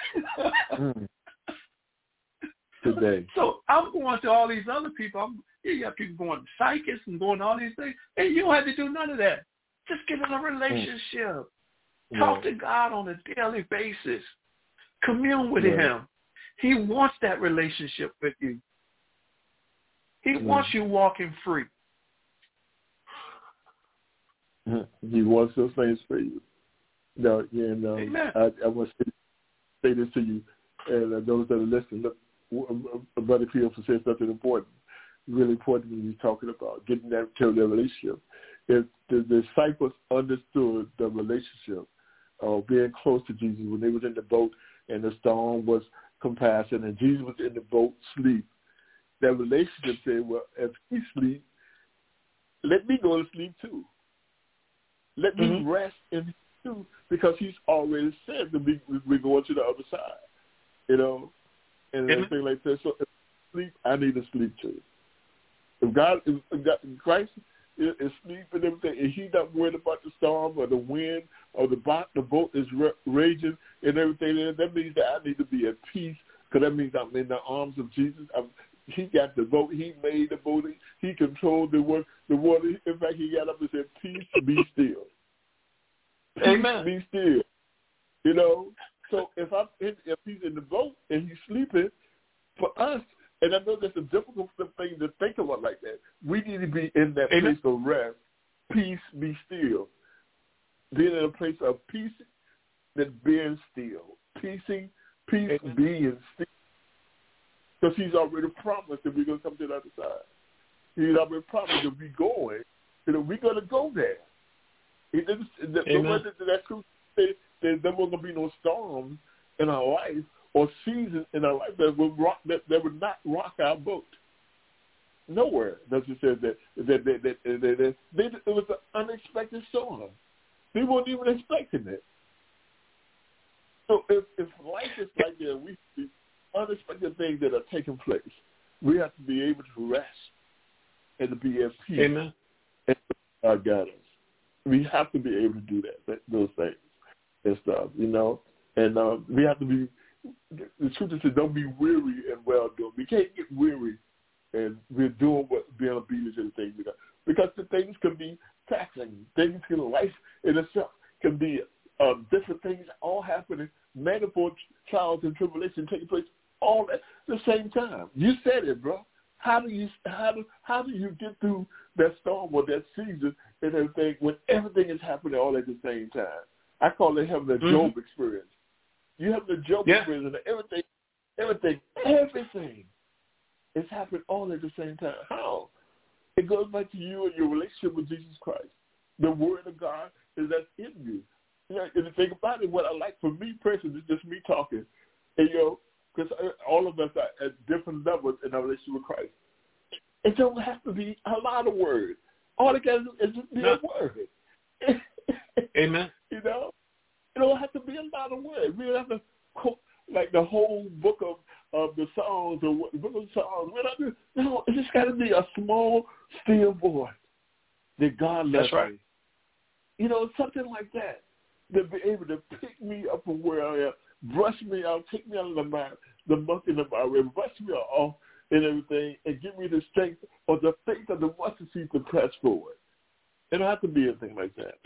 Today. So I'm going to all these other people. You got people going to psychics and going to all these things. And you don't have to do none of that. Just get in a relationship. Talk to God on a daily basis. Commune with Him. He wants that relationship with you. He wants you walking free. He wants those things for you. No, and I want to say this to you, and those that are listening. Look, Brother Cleophas said something important, really important when you're talking about getting that to their relationship. If the disciples understood the relationship of being close to Jesus when they was in the boat and the storm was compassing and Jesus was in the boat sleep, that relationship said, well, if he sleep, let me go to sleep too. Let me rest in him too, because He's already said that we're going to the other side, you know, and everything like that. So if I sleep, I need to sleep too. If Christ is sleep and everything, and He's not worried about the storm or the wind or the boat is raging and everything, that means that I need to be at peace, because that means I'm in the arms of Jesus. He got the boat. He made the boat. He controlled the water. In fact, He got up and said, peace, be still. Amen. Peace, be still. You know, so if He's in the boat and He's sleeping, for us, And I know that's a difficult thing to think about like that. We need to be in that place of rest. Peace, be still. Being in a place of peace that being still. Peace being still. Because he's already promised that we're going to come to the other side. He's already promised that we're going, we're going to go there. That truth says there wasn't going to be no storms in our life or seasons in our life that would not rock our boat. Nowhere does it say that it was an unexpected storm. They weren't even expecting it. So if life is like that, we see unexpected things that are taking place. We have to be able to rest and to be at peace. Amen. And God got us. We have to be able to do those things and stuff, And we have to be. The scripture says, "Don't be weary and well doing." We can't get weary, and we're doing being obedient to the things because the things can be taxing. Things in life in itself can be different things all happening, manifold trials and tribulation taking place all at the same time. You said it, bro. How do you get through that storm or that season and everything when everything is happening all at the same time? I call it having a Job experience. You have the Job experience and everything is happening all at the same time. How? It goes back to you and your relationship with Jesus Christ. The Word of God is that's in you. And the thing about it, what I like for me personally, is just me talking, and because all of us are at different levels in our relationship with Christ. It don't have to be a lot of words. All it got is just be a word. Amen. It don't have to be a lot of words. We don't have to quote like the whole book of the Psalms or book of Psalms. No, it just got to be a small, still voice that God loves me. Something like that. To be able to pick me up from where I am, brush me out, take me out of the muck in the mire, brush me off and everything, and give me the strength or the faith of the mustard seed to press forward. It don't have to be anything like that,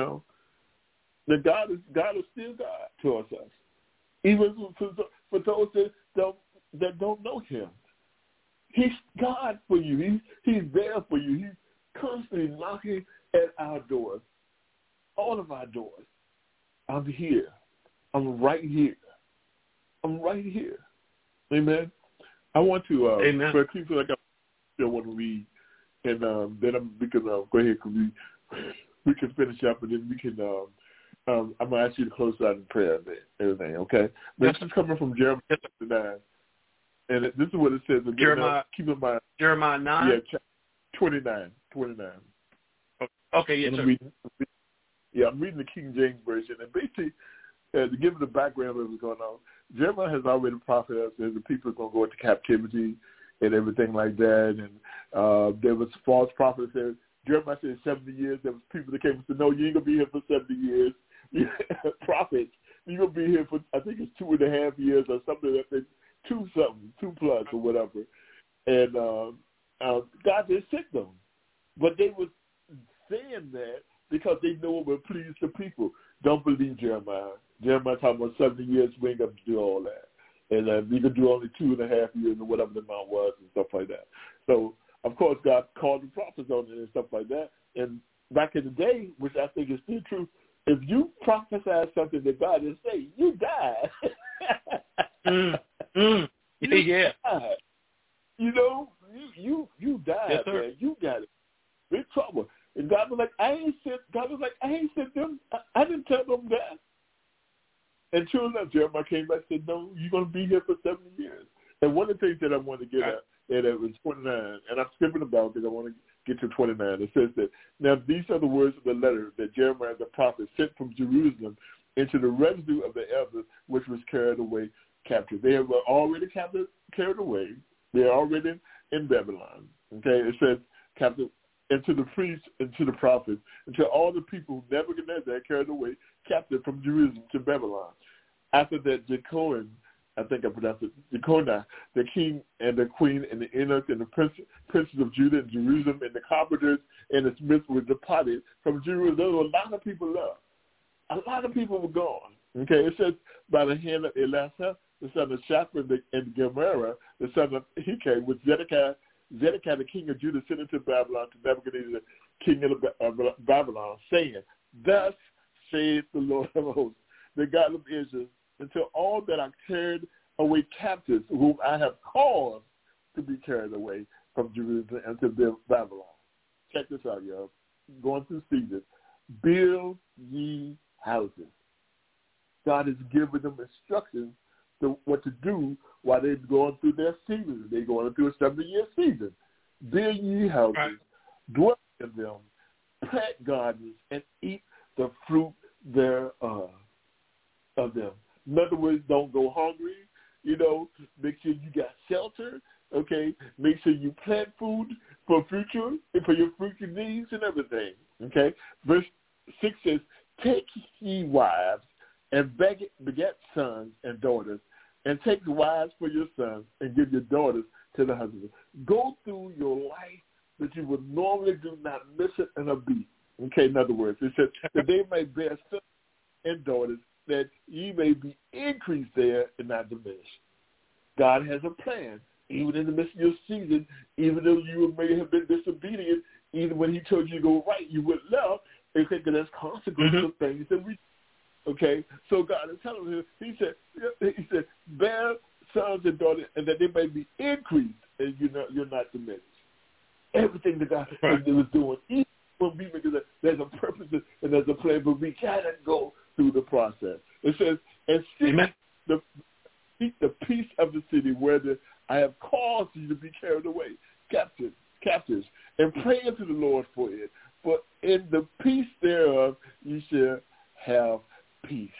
That God is still God towards us, even for those that don't know Him. He's God for you. He's there for you. He's constantly knocking at our doors, all of our doors. I'm here. I'm right here. I'm right here. Amen. I want to, for people like I still want to read, and then we can go ahead because we can finish up, and then we can. I'm gonna ask you to close out in prayer and everything. Okay. This is coming from Jeremiah 9, and this is what it says. In Jeremiah. Keep in mind. Jeremiah 9. Yeah, 29. Okay. Yes, sir. I'm reading the King James Version, and basically, to give the background of what's going on, Jeremiah has already prophesied us that the people are going to go into captivity and everything like that, and there was false prophets there. Jeremiah said 70 years. There was people that came and said, no, you ain't going to be here for 70 years. Prophets, you're going to be here for, I think it's 2.5 years or something like that, 2+ or whatever. And God did sent them. But they were saying that because they know it would please the people. Don't believe Jeremiah. Jeremiah talking about 70 years, we ain't got to do all that. And we could do only 2.5 years or whatever the amount was and stuff like that. So, of course, God called the prophets on it and stuff like that. And back in the day, which I think is still true, if you prophesy something that God didn't say, you die. Yeah. Die. You died, yes, man. You got it. Big trouble. And God was like, I ain't sent them. I didn't tell them that. And sure enough, Jeremiah came back and said, no, you're going to be here for 70 years. And one of the things that I want to get at, and it was 29, and I'm skipping about because I want to get to 29. It says that, now these are the words of the letter that Jeremiah the prophet sent from Jerusalem into the residue of the elders, which was carried away captive. They were already carried away. They're already in Babylon. Okay, it says captive, and to the priests and to the prophets, and to all the people who Nebuchadnezzar had carried away captive from Jerusalem to Babylon. After that, Jeconiah, I think I pronounced it, Jeconiah, the king and the queen and the eunuchs and the princes of Judah and Jerusalem and the carpenters and the smiths were departed from Jerusalem. There were a lot of people left. A lot of people were gone. Okay, it says, by the hand of Elasah, the son of Shaphan, and Gemara, the son of Hike, with Zedekiah the king of Judah, sent into Babylon to Nebuchadnezzar, king of Babylon, saying, Thus saith the Lord of hosts, the God of Israel, until all that are carried away captives, whom I have caused to be carried away from Jerusalem into Babylon. Check this out, y'all. Going through season. Build ye houses. God is giving them instructions to what to do while they're going through their season. They're going through a 70-year season. Build ye houses, dwell in them, plant gardens, and eat the fruit thereof of them. In other words, don't go hungry. Make sure you got shelter. Okay, make sure you plant food for future and for your future needs and everything. Okay, verse 6 says, Take ye wives and beget sons and daughters, and take wives for your sons and give your daughters to the husband. Go through your life that you would normally do, not miss it in a beat. Okay, in other words, it says that they may bear sons and daughters, that ye may be increased there and not diminished. God has a plan. Even in the midst of your season, even though you may have been disobedient, even when he told you to go right, you went left, and think that there's consequences of things that we do. Okay? So God is telling him, he said, bear sons and daughters, and that they may be increased, and you're not diminished. Everything that God was doing, even when we make it, there's a purpose and there's a plan, but we got to go through the process. It says, and seek the peace of the city where I have caused you to be carried away, captives, and pray unto the Lord for it. For in the peace thereof you shall have peace.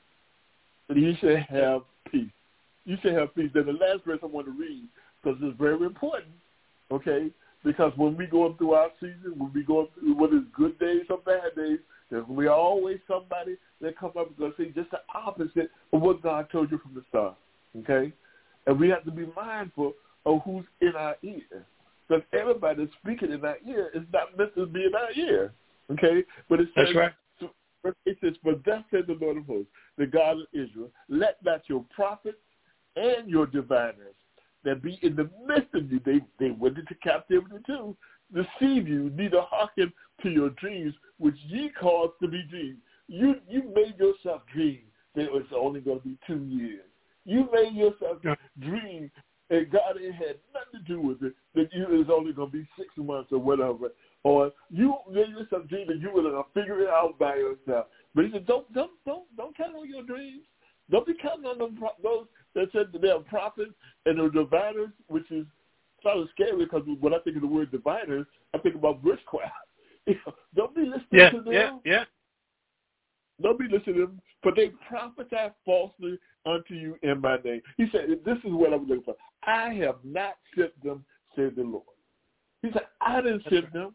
You shall have peace. You shall have peace. Then the last verse I want to read, because it's very important, okay? Because when we go through our season, when we go through whether it's good days or bad days, there's going to be always somebody that comes up and going to say just the opposite of what God told you from the start, okay? And we have to be mindful of who's in our ear. Because everybody that's speaking in our ear is not meant to be in our ear. Okay? But it says, that's right. It says, For thus said the Lord of hosts, the God of Israel, let not your prophets and your diviners that be in the midst of you, they went into captivity too, deceive you, neither hearken to your dreams, which ye caused to be dreamed. You made yourself dream that it was only going to be 2 years. You made yourself dream, and God had nothing to do with it, that it was only going to be 6 months or whatever. Or you made yourself dream that you were going to figure it out by yourself. But he said, don't count on your dreams. Don't be counting on those that said that they are prophets and they're diviners, which is sort of scary because when I think of the word diviners, I think about witchcraft. Don't be listening to them. Yeah. Don't be listening to them, for they prophesy falsely unto you in my name. He said, this is what I'm looking for. I have not sent them, said the Lord. He said, I didn't send them.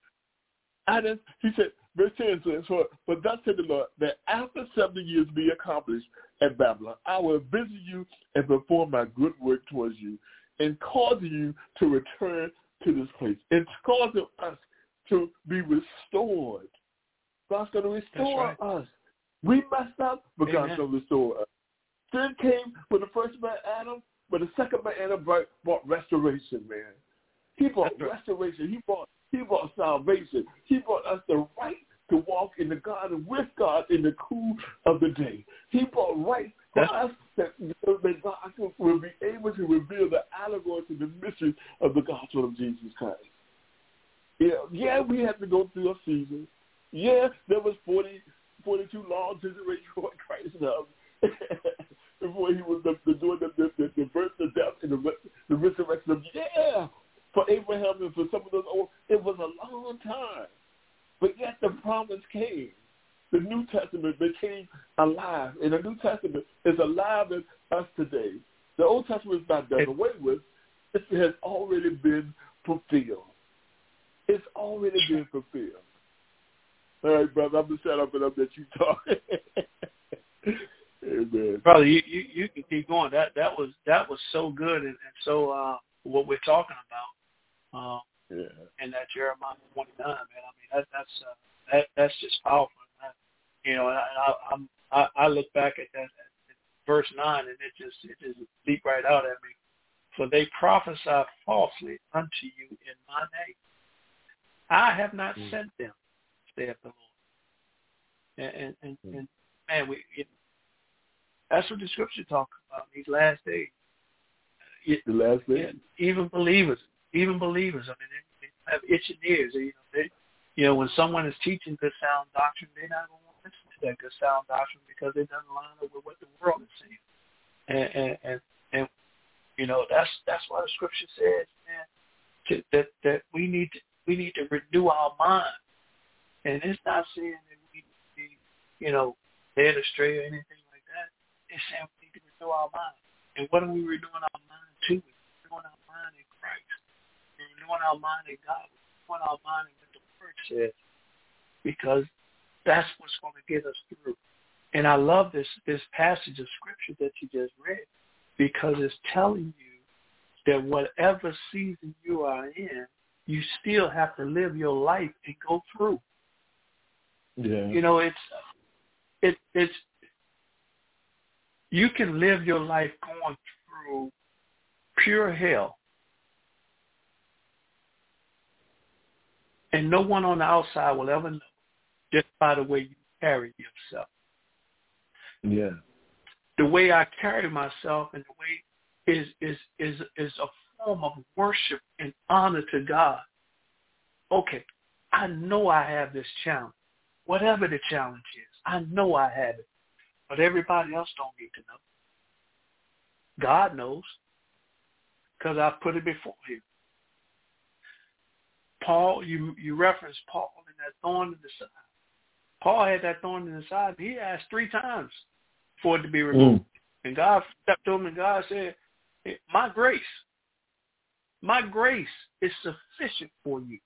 He said, verse 10 says, but thus said the Lord, that after 70 years be accomplished at Babylon, I will visit you and perform my good work towards you, and causing you to return to this place, and causing us to be restored. God's going to restore us. We messed up, but God's going to restore us. Sin came with the first man, Adam, but the second man, Adam, brought restoration, man. He brought restoration. He brought salvation. He brought us the right to walk in the garden with God in the cool of the day. He brought right for us that God will be able to reveal the allegories and the mysteries of the gospel of Jesus Christ. Yeah, we had to go through a season. Yeah, there was 42 long generations before Christ before he was doing the birth, the death, and the resurrection of for Abraham and for some of those old, it was a long time. But yet the promise came. The New Testament became alive, and the New Testament is alive in us today. The Old Testament is not done away with. It has already been fulfilled. It's already been fulfilled. All right, brother, I'm going to shut up and I'll let you talk. Amen. Brother, you can keep going. That was so good and so what we're talking about. And that Jeremiah 29, man. I mean, that's just powerful. I look back at that at verse 9, and it just leaped right out at me. For they prophesy falsely unto you in my name. I have not sent them, saith the Lord. And man, that's what the scripture talks about these last days. The last days. Yeah, even believers. I mean, they have itching ears. When someone is teaching good sound doctrine, they're not going to want to listen to that good sound doctrine because it doesn't line up with what the world is saying. And that's why the scripture says, man, that we need to renew our mind. And it's not saying that we need to be, led astray or anything like that. It's saying we need to renew our mind. And what are we renewing our mind to? We're renewing our mind in Christ. We're renewing our mind in God. We're renewing our mind in what the Word says. Because that's what's going to get us through. And I love this passage of Scripture that you just read, because it's telling you that whatever season you are in, you still have to live your life and go through. Yeah. It's you can live your life going through pure hell, and no one on the outside will ever know, just by the way you carry yourself. Yeah. The way I carry myself and the way is a form of worship and honor to God. Okay, I know I have this challenge. Whatever the challenge is, I know I have it. But everybody else don't need to know. God knows, because I've put it before him. Paul, you referenced Paul and that thorn in the side. Paul had that thorn in the side. He asked 3 times for it to be removed. And God stepped to him and God said, my grace is sufficient for you.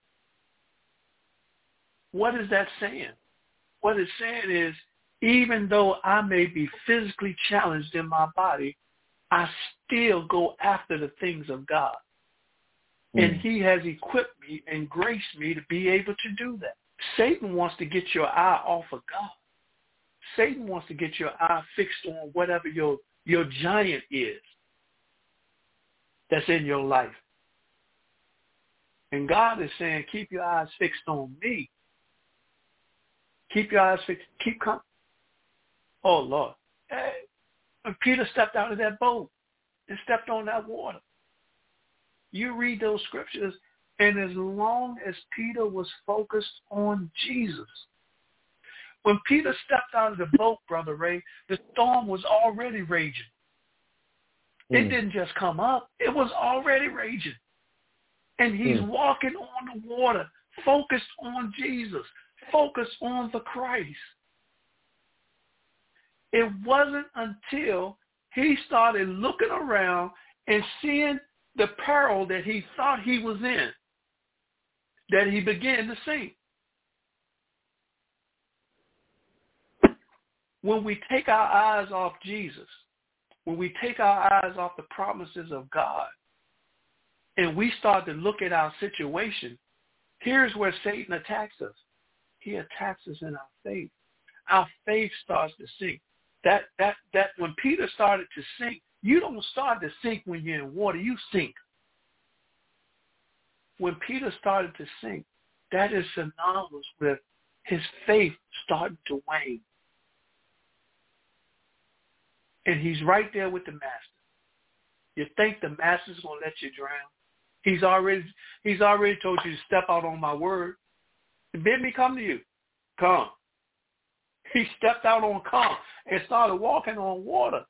What is that saying? What it's saying is, even though I may be physically challenged in my body, I still go after the things of God. And he has equipped me and graced me to be able to do that. Satan wants to get your eye off of God. Satan wants to get your eye fixed on whatever your giant is that's in your life. And God is saying, keep your eyes fixed on me. Keep your eyes fixed. Keep coming. Oh, Lord. Hey, when Peter stepped out of that boat and stepped on that water, you read those scriptures, and as long as Peter was focused on Jesus, when Peter stepped out of the boat, Brother Ray, the storm was already raging. It didn't just come up. It was already raging. And he's walking on the water, focused on Jesus, focused on the Christ. It wasn't until he started looking around and seeing the peril that he thought he was in that he began to sink. When we take our eyes off Jesus, when we take our eyes off the promises of God, and we start to look at our situation, here's where Satan attacks us. He attacks us in our faith. Our faith starts to sink. That when Peter started to sink, you don't start to sink when you're in water, you sink. When Peter started to sink, that is synonymous with his faith starting to wane. And he's right there with the master. You think the master's going to let you drown? He's already told you to step out on my word. Bid me come to you. Come. He stepped out on come and started walking on water.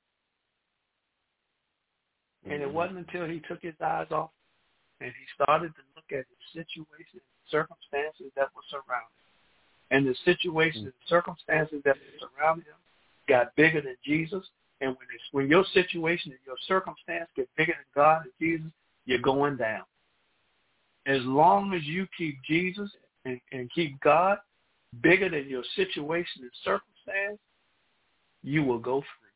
And it wasn't until he took his eyes off and he started to look at the situation and circumstances that were surrounding him. And the situation and circumstances that were surrounding him got bigger than Jesus. And when your situation and your circumstance get bigger than God and Jesus, you're going down. As long as you keep Jesus and keep God bigger than your situation and circumstance, you will go through.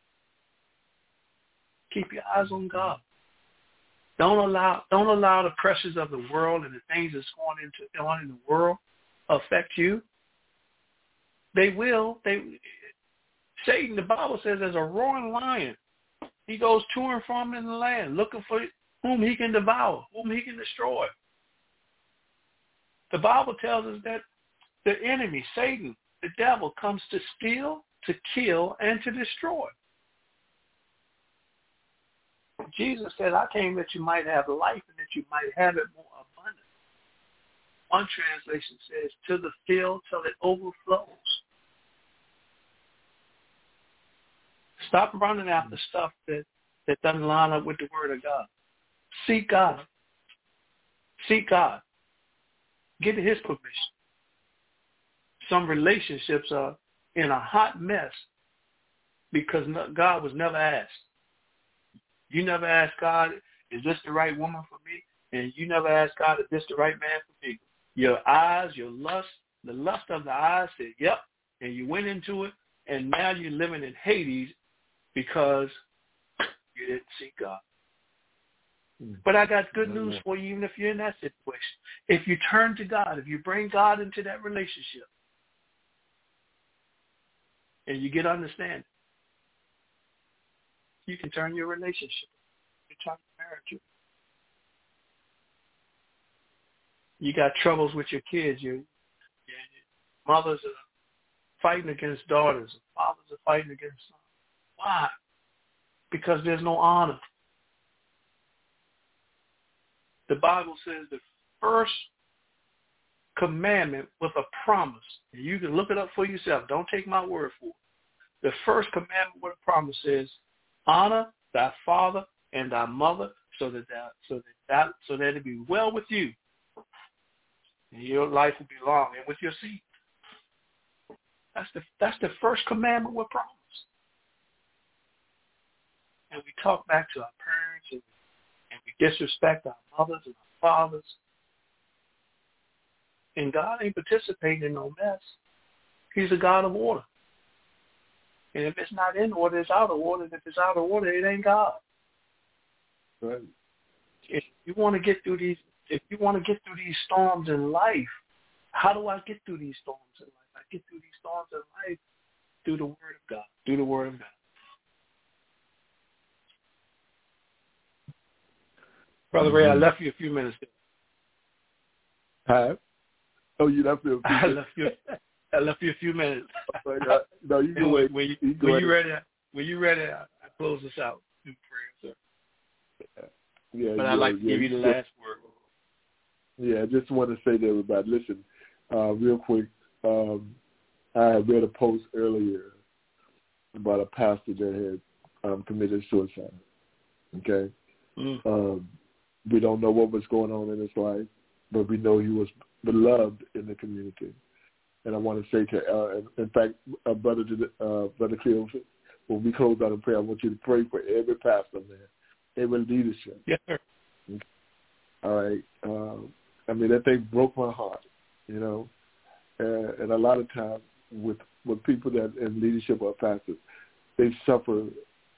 Keep your eyes on God. Don't allow the pressures of the world and the things that's going on in the world affect you. They will. Satan, the Bible says, as a roaring lion, he goes to and from in the land, looking for whom he can devour, whom he can destroy. The Bible tells us that the enemy, Satan, the devil, comes to steal, to kill, and to destroy. Jesus said, I came that you might have life and that you might have it more abundant. One translation says, to the field till it overflows. Stop running after stuff that doesn't line up with the Word of God. Seek God. Seek God. Get His permission. Some relationships are in a hot mess because God was never asked. You never asked God, is this the right woman for me? And you never asked God, is this the right man for me? Your eyes, your lust, the lust of the eyes said, yep, and you went into it, and now you're living in Hades because you didn't seek God. But I got good news for you, even if you're in that situation. If you turn to God, if you bring God into that relationship, and you get understanding, you can turn your relationship. You can turn your marriage. You got troubles with your kids. Your mothers are fighting against daughters. Fathers are fighting against sons. Why? Because there's no honor. The Bible says the first commandment with a promise, and you can look it up for yourself. Don't take my word for it. The first commandment with a promise says, honor thy father and thy mother, so that it be well with you, and your life will be long, and with your seed. That's the first commandment with promise. And we talk back to our parents, and we disrespect our mothers and our fathers. And God ain't participating in no mess. He's a God of order. And if it's not in order, it's out of order. And if it's out of order, it ain't God. Right. If you want to get through these storms in life, how do I get through these storms in life? I get through these storms in life through the Word of God. Through the Word of God. Brother Ray, I left you a few minutes there. Hi. Oh, you left me. I left you a few minutes. No, you go ahead. When you ready, I close this out in prayer, sir. Yeah, but I'd like to give you the last word. Yeah, I just want to say to everybody, listen, real quick, I read a post earlier about a pastor that had committed suicide. Okay? We don't know what was going on in his life, but we know he was beloved in the community. And I want to say to, in fact, Brother Cleo, when we close out in prayer, I want you to pray for every pastor, man, every leadership. Yes, sir. Okay. All right. I mean, that thing broke my heart, you know. And a lot of times with people that in leadership or pastors, they suffer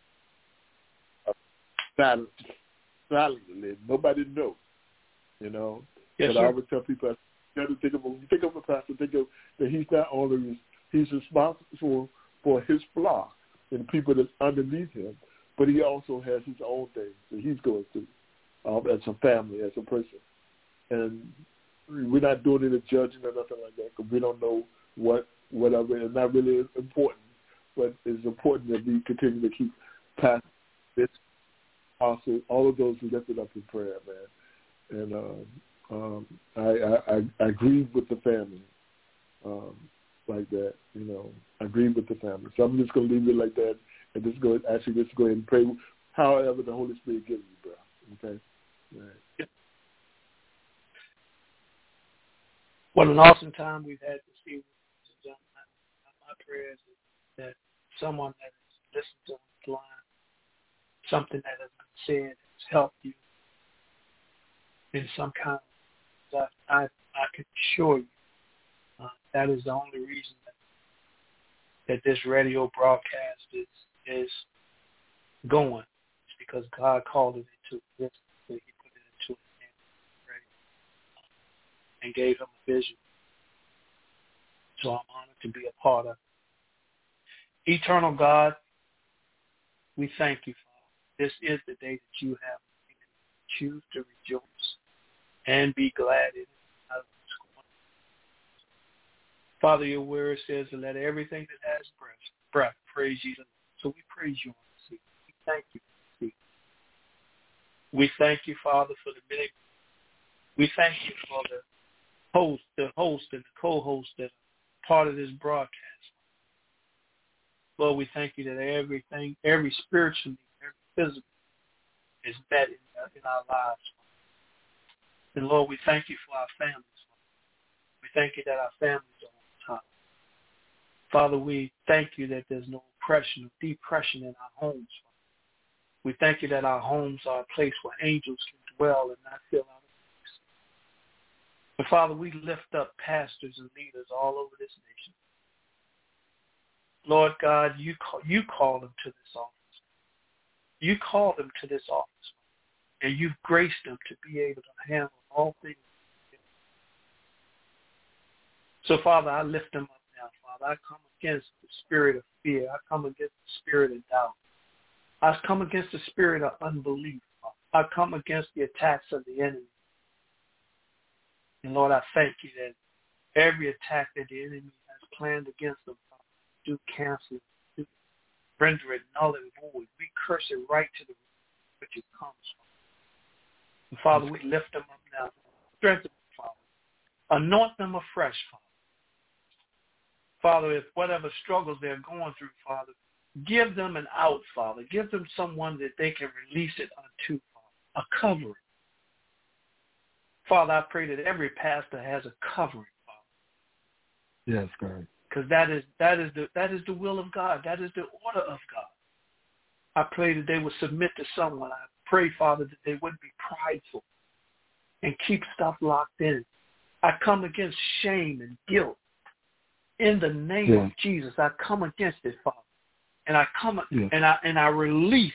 silently. Nobody knows, you know. Yes, but sir. I always tell people, when you think of a pastor, think of that he's responsible for his flock and the people that's underneath him, but he also has his own things that he's going through as a family, as a person. And we're not doing any judging or nothing like that because we don't know whatever. It's not really important, but it's important that we continue to keep past this. Also, all of those who lifted up in prayer, man. And I grieve with the family like that, you know. I grieve with the family. So I'm just going to leave it like that and just go ahead and pray however the Holy Spirit gives you, bro. Okay? All right. Yep. What an awesome time we've had this evening. My prayers is that someone that has listened to this line, something that has been said has helped you in some kind of I can assure you that is the only reason that this radio broadcast is going. It's because God called it into existence. He put it into his hand and gave him a vision. So I'm honored to be a part of Eternal God, we thank you, Father. This is the day that you have made. Choose to rejoice and be glad in it. Father, your word says to let everything that has breath praise you. So we praise you on this evening. We thank you for this evening. We thank you, Father, for the many. We thank you for the host and the co-host that are part of this broadcast. Lord, we thank you that everything, every spiritual need, every physical is met in our lives. And Lord, we thank you for our families. We thank you that our families are on top. Father, we thank you that there's no oppression or depression in our homes. We thank you that our homes are a place where angels can dwell and not feel out of place. But Father, we lift up pastors and leaders all over this nation. Lord God, you call them to this office. You call them to this office. And you've graced them to be able to handle all things. So, Father, I lift them up now, Father. I come against the spirit of fear. I come against the spirit of doubt. I come against the spirit of unbelief. I come against the attacks of the enemy. And, Lord, I thank you that every attack that the enemy has planned against them, Father, do cancel it, do render it null and void. We curse it right to the root which it comes from. And Father, we lift them up now. Strengthen them, Father. Anoint them afresh, Father. Father, if whatever struggles they're going through, Father, give them an out, Father. Give them someone that they can release it unto, Father. A covering. Father, I pray that every pastor has a covering, Father. Yes, God. Because that is the will of God. That is the order of God. I pray that they would submit to someone. I pray, Father, that they wouldn't be prideful and keep stuff locked in. I come against shame and guilt. In the name of Jesus, I come against it, Father. And I come and I release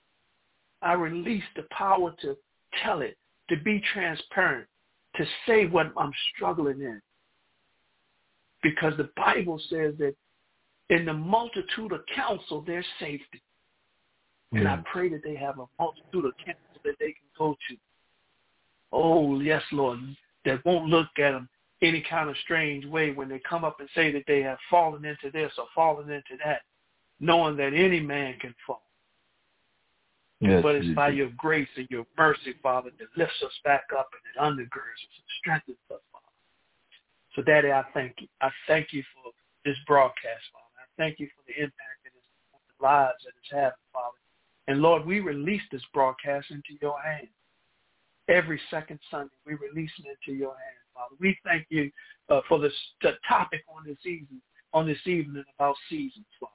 the power to tell it, to be transparent, to say what I'm struggling in. Because the Bible says that in the multitude of counsel, there's safety. And I pray that they have a multitude of counsel that they can go to. Oh, yes, Lord, that won't look at them any kind of strange way when they come up and say that they have fallen into this or fallen into that, knowing that any man can fall. Yes, but it's by your grace and your mercy, Father, that lifts us back up and it undergirds us and strengthens us, Father. So, Daddy, I thank you. I thank you for this broadcast, Father. I thank you for the impact that it's on the lives that it's having, Father. And, Lord, we release this broadcast into your hands. Every second Sunday, we release it into your hands, Father. We thank you for the topic on this evening about seasons, Father.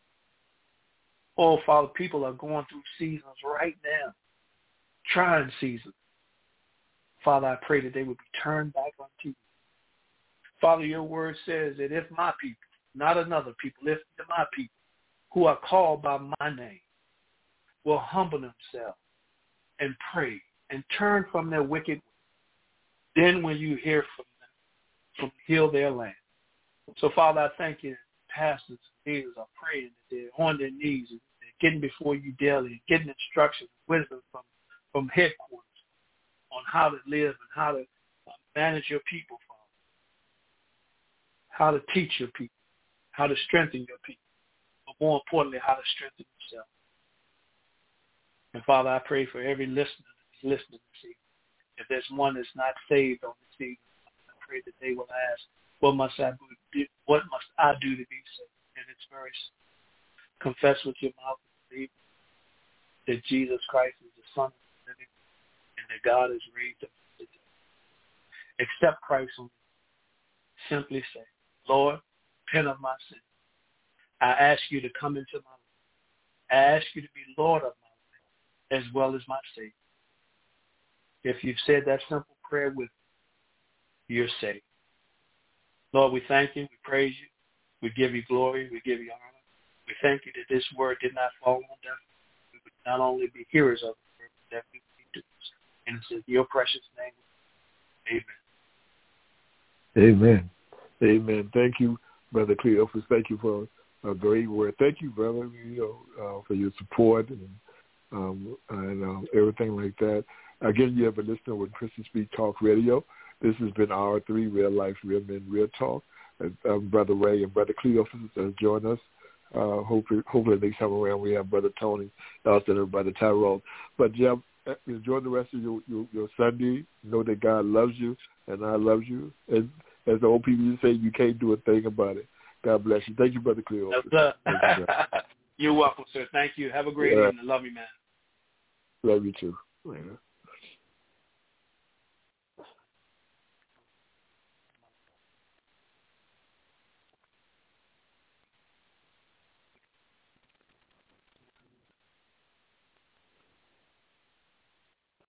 Oh, Father, people are going through seasons right now, trying seasons. Father, I pray that they would be turned back unto you. Father, your word says that if my people, not another people, if my people who are called by my name will humble themselves and pray and turn from their wicked ways, then when you hear from them, heal their land. So, Father, I thank you that pastors and leaders are praying, that they're on their knees and they're getting before you daily and getting instruction and wisdom from headquarters on how to live and how to manage your people, Father. How to teach your people, how to strengthen your people, but more importantly, how to strengthen yourself. And Father, I pray for every listener that's listening this evening. If there's one that's not saved on this evening, I pray that they will ask, what must I do to be saved? And it's very simple. Confess with your mouth and believe that Jesus Christ is the Son of the living and that God has raised him from the dead. Accept Christ on you. Simply say, Lord, repent of my sin. I ask you to come into my life. I ask you to be Lord of my life as well as my Savior. If you've said that simple prayer with me, you're saved. Lord, we thank you. We praise you. We give you glory. We give you honor. We thank you that this word did not fall on deaf ears. We would not only be hearers of the word, but that we would be doers. And it's in your precious name. Amen. Amen. Amen. Thank you, Brother Cleophas. Thank you for a great word. Thank you, brother, for your support and everything like that. Again, you have been listening with Christian Speak Talk Radio. This has been R3, Real Life, Real Men, Real Talk. Brother Ray and Brother Cleophas has joined us. Hopefully next time around we have Brother Tony, Austin, and Brother Tyrone. But, Jeff, enjoy the rest of your Sunday. Know that God loves you and I love you. And as the old people used to say, you can't do a thing about it. God bless you. Thank you, Brother Cleophas. You're welcome, sir. Thank you. Have a great evening. Love you, man. Love you, too. Later.